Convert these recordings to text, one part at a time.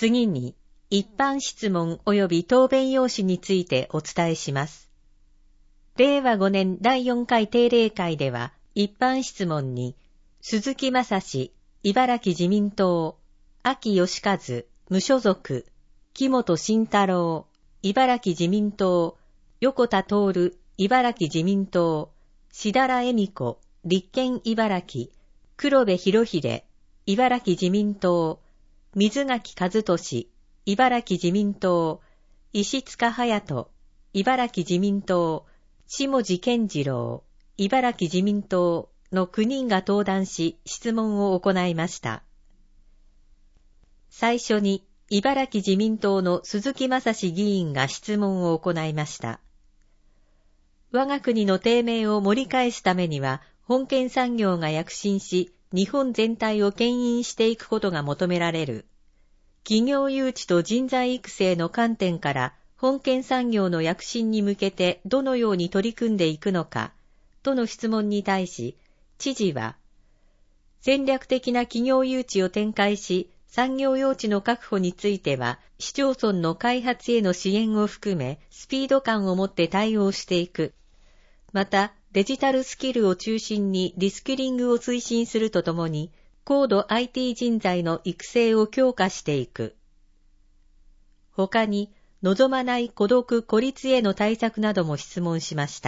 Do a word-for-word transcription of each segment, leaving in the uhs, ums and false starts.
次に、一般質問及び答弁用紙についてお伝えします。れいわごねんだいよんかい定例会では、一般質問に、鈴木正氏、茨城自民党、秋義和、無所属、木本慎太郎、茨城自民党、横田徹、茨城自民党、志田良恵美子、立憲茨城、黒部博秀、茨城自民党、水垣和俊、茨城自民党、石塚隼人、茨城自民党、下地健次郎、茨城自民党のきゅうにんが登壇し質問を行いました。最初に茨城自民党の鈴木正氏議員が質問を行いました。我が国の低迷を盛り返すためには、本県産業が躍進し、日本全体を牽引していくことが求められる。企業誘致と人材育成の観点から、本県産業の躍進に向けてどのように取り組んでいくのか、との質問に対し、知事は、戦略的な企業誘致を展開し、産業用地の確保については、市町村の開発への支援を含め、スピード感を持って対応していく。また、デジタルスキルを中心にリスキリングを推進するとともに、高度 アイティー 人材の育成を強化していく。他に、望まない孤独・孤立への対策なども質問しました。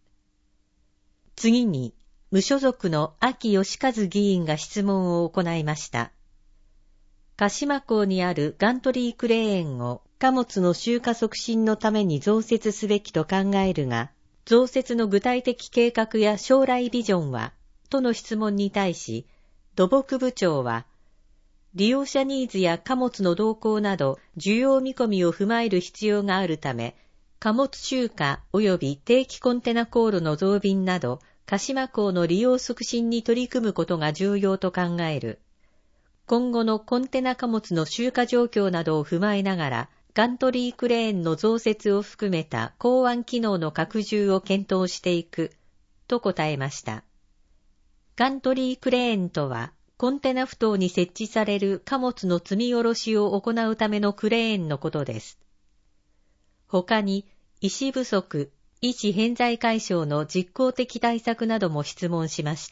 次に、無所属の秋義和議員が質問を行いました。鹿島港にあるガントリークレーンを貨物の集荷促進のために増設すべきと考えるが、増設の具体的計画や将来ビジョンは、との質問に対し、土木部長は、利用者ニーズや貨物の動向など需要見込みを踏まえる必要があるため、貨物集荷及び定期コンテナ航路の増便など、鹿島港の利用促進に取り組むことが重要と考える。今後のコンテナ貨物の集荷状況などを踏まえながら、ガントリークレーンの増設を含めた港湾機能の拡充を検討していく、と答えました。ガントリークレーンとは、コンテナ埠頭に設置される貨物の積み下ろしを行うためのクレーンのことです。他に、医師不足、医師偏在解消の実効的対策なども質問しました。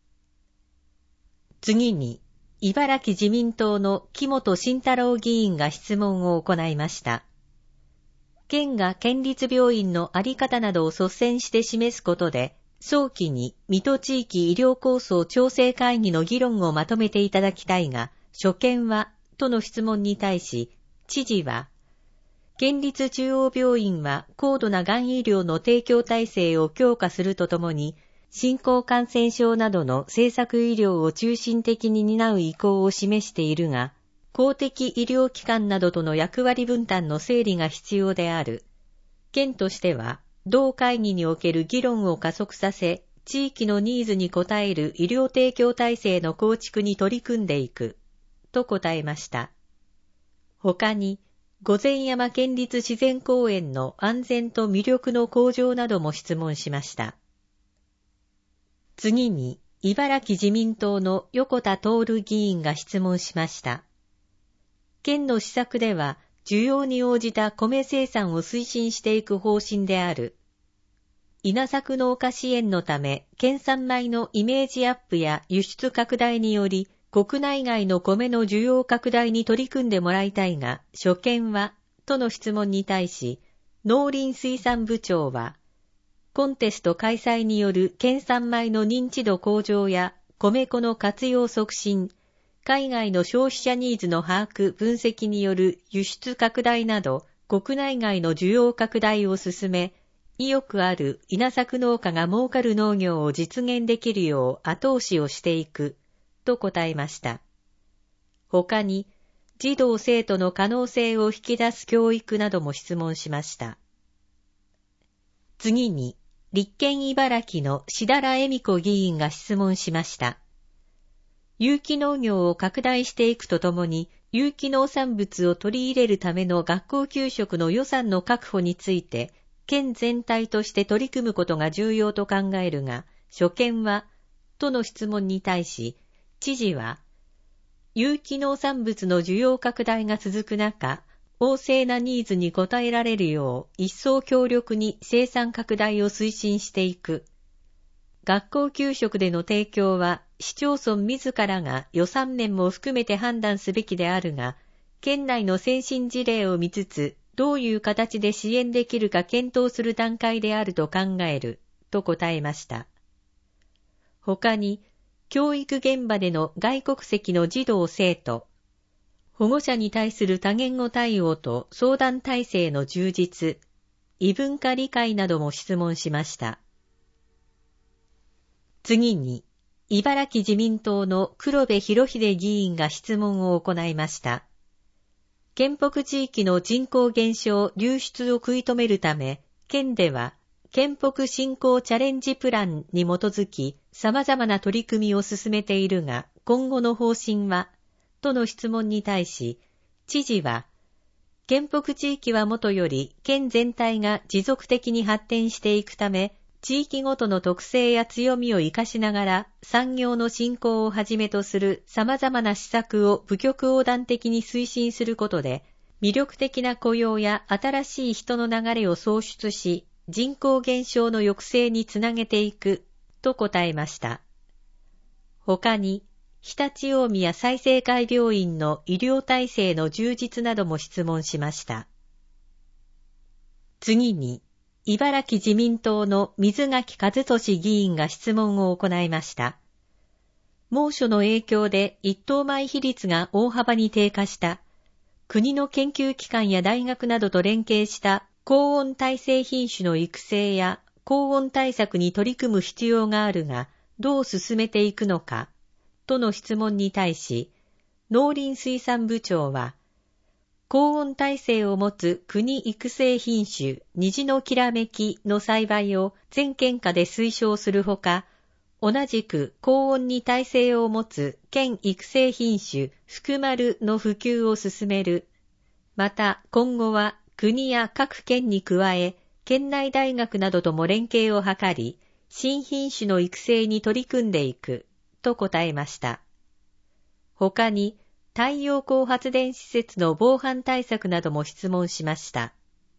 次に、茨城自民党の木本慎太郎議員が質問を行いました。県が県立病院の在り方などを率先して示すことで、早期に水戸地域医療構想調整会議の議論をまとめていただきたいが、所見は、との質問に対し、知事は、県立中央病院は高度ながん医療の提供体制を強化するとともに、新興感染症などの政策医療を中心的に担う意向を示しているが、公的医療機関などとの役割分担の整理が必要である。県としては、同会議における議論を加速させ、地域のニーズに応える医療提供体制の構築に取り組んでいく、と答えました。他に、御前山県立自然公園の安全と魅力の向上なども質問しました。次に、茨城自民党の横田徹議員が質問しました。県の施策では、需要に応じた米生産を推進していく方針である。稲作農家支援のため、県産米のイメージアップや輸出拡大により、国内外の米の需要拡大に取り組んでもらいたいが、所見は、との質問に対し、農林水産部長は、コンテスト開催による県産米の認知度向上や米粉の活用促進、海外の消費者ニーズの把握・分析による輸出拡大など、国内外の需要拡大を進め、意欲ある稲作農家が儲かる農業を実現できるよう後押しをしていく、と答えました。他に、児童生徒の可能性を引き出す教育なども質問しました。次に、立憲茨城の志田良恵美子議員が質問しました。有機農業を拡大していくとともに、有機農産物を取り入れるための学校給食の予算の確保について、県全体として取り組むことが重要と考えるが、所見は、との質問に対し、知事は、 有機農産物の需要拡大が続く中、旺盛なニーズに応えられるよう一層強力に生産拡大を推進していく。学校給食での提供は市町村自らが予算面も含めて判断すべきであるが、県内の先進事例を見つつ、どういう形で支援できるか検討する段階であると考える、と答えました。他に、教育現場での外国籍の児童生徒、保護者に対する多言語対応と相談体制の充実、異文化理解なども質問しました。次に、茨城自民党の黒部博秀議員が質問を行いました。県北地域の人口減少流出を食い止めるため、県では県北振興チャレンジプランに基づき様々な取り組みを進めているが、今後の方針はとの質問に対し、知事は、県北地域はもとより県全体が持続的に発展していくため、地域ごとの特性や強みを生かしながら産業の振興をはじめとする様々な施策を部局横断的に推進することで、魅力的な雇用や新しい人の流れを創出し、人口減少の抑制につなげていく、と答えました。他に、常陸大宮済生会病院の医療体制の充実なども質問しました。次に、茨城自民党の水垣和俊議員が質問を行いました。猛暑の影響で一等米比率が大幅に低下した。国の研究機関や大学などと連携した高温耐性品種の育成や高温対策に取り組む必要があるが、どう進めていくのか、との質問に対し、農林水産部長は、高温耐性を持つ国育成品種、虹のきらめきの栽培を全県下で推奨するほか、同じく高温に耐性を持つ県育成品種、福丸の普及を進める。また今後は国や各県に加え、県内大学などとも連携を図り、新品種の育成に取り組んでいく、と答えました。他に、太陽光発電施設の防犯対策なども質問しました。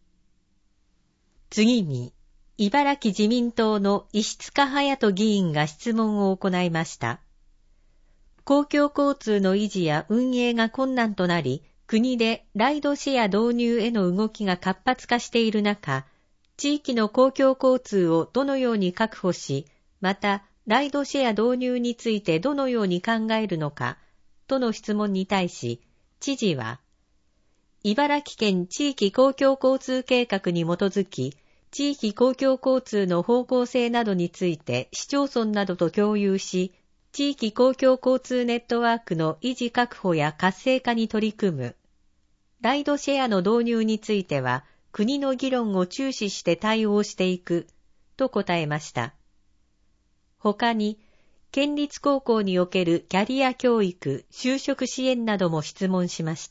次に、茨城自民党の石塚隼人議員が質問を行いました。公共交通の維持や運営が困難となり、国でライドシェア導入への動きが活発化している中、地域の公共交通をどのように確保し、また、ライドシェア導入についてどのように考えるのか、との質問に対し、知事は、茨城県地域公共交通計画に基づき、地域公共交通の方向性などについて市町村などと共有し、地域公共交通ネットワークの維持確保や活性化に取り組む。ライドシェアの導入については、国の議論を注視して対応していく、と答えました。他に、県立高校におけるキャリア教育、就職支援なども質問しました。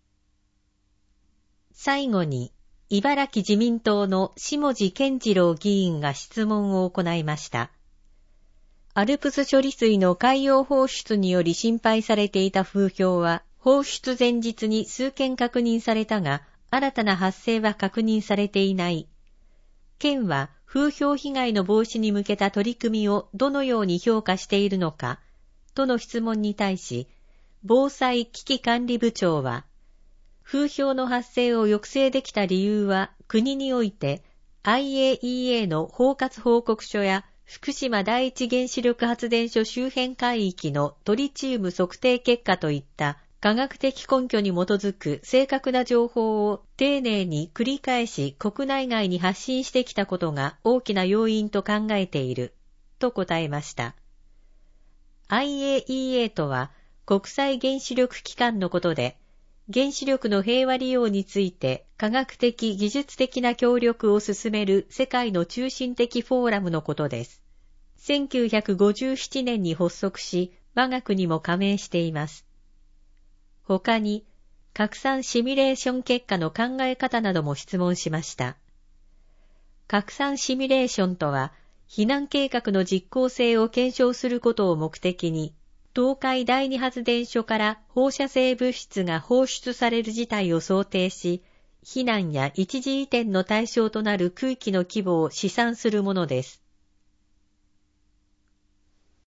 最後に、茨城自民党の下地健次郎議員が質問を行いました。アルプス処理水の海洋放出により心配されていた風評は、放出前日に数件確認されたが、新たな発生は確認されていない。県は風評被害の防止に向けた取り組みをどのように評価しているのか、との質問に対し、防災危機管理部長は、風評の発生を抑制できた理由は国において アイエーイーエー の包括報告書や福島第一原子力発電所周辺海域のトリチウム測定結果といった科学的根拠に基づく正確な情報を丁寧に繰り返し国内外に発信してきたことが大きな要因と考えている、と答えました。アイエーイーエー とは国際原子力機関のことで、原子力の平和利用について科学的技術的な協力を進める世界の中心的フォーラムのことです。せんきゅうひゃくごじゅうななねんに発足し、我が国も加盟しています。他に、拡散シミュレーション結果の考え方なども質問しました。拡散シミュレーションとは、避難計画の実効性を検証することを目的に、 東海第二発電所から放射性物質が放出される事態を想定し、避難や一時移転の対象となる区域の規模を試算するものです。